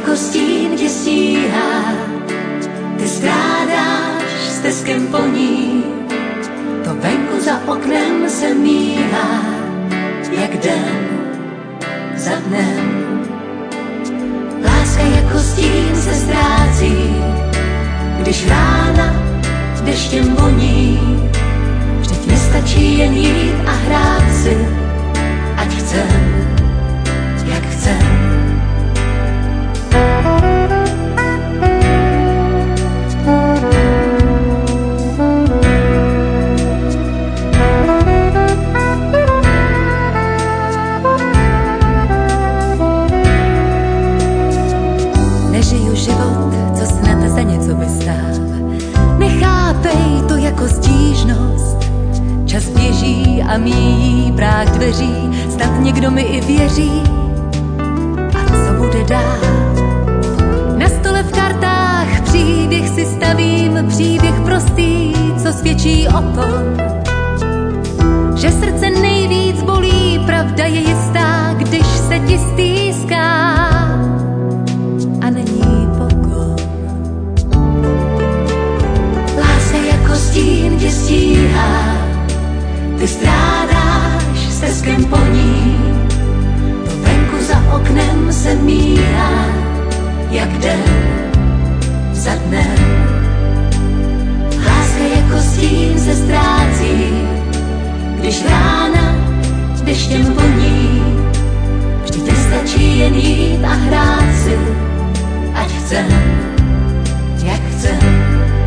jako stín tě stíhá, ty strádáš stezkem po ní, to venku za oknem se míhá, jak den za dnem. Láska jako stín se ztrácí, když rána deštěm voní. Vždyť nestačí jen jít a hrát si, ať chcem, jak chcem. Nežiju život, co snad za něco vystál. Nechápej to jako stížnost. Čas běží a míjí práh dveří, snad někdo mi i věří. A co bude dál? Na stole v kartách příběh si stavím, příběh prostý, co svědčí o tom, že srdce nejvíc bolí, pravda je jistá, když se ti stýská a není pokon. Láska jako stín tě stíhá, ty strádáš stezkem po ní, to venku za oknem se míhá, jak den za dnem. Láska jako stín se ztrácí, když rána deštěm voní. Vždyť nestačí jen jít a hrát si, ať chcem, jak chcem.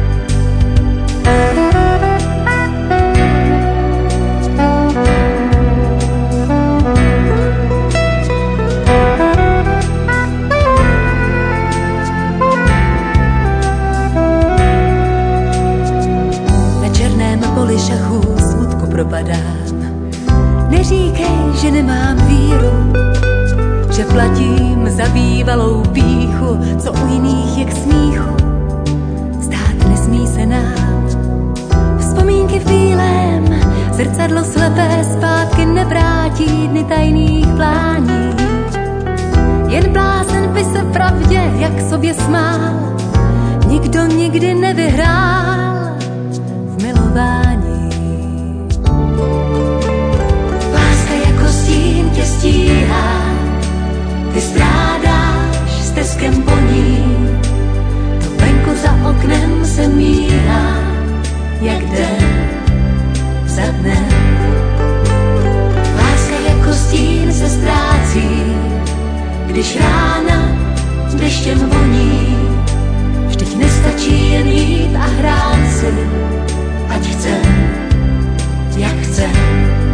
Poli šachu smutku propadám. Neříkej, že nemám víru, že platím za bývalou pýchu, co u jiných je k smíchu. Stát nesmí se nám vzpomínky v bílém, zrcadlo slepé zpátky nevrátí dny tajných plání. Jen blázen by se pravdě, jak sobě smál, nikdo nikdy nevyhrál milování. Láska jako stín tě stíhá, ty strádáš stezkem po ní, to venku za oknem se míhá, jak den za dnem. Láska jako stín se ztrácí, když rána deštěm voní. Vždyť nestačí jen jít a hrát si, ať chcem, jak chcem.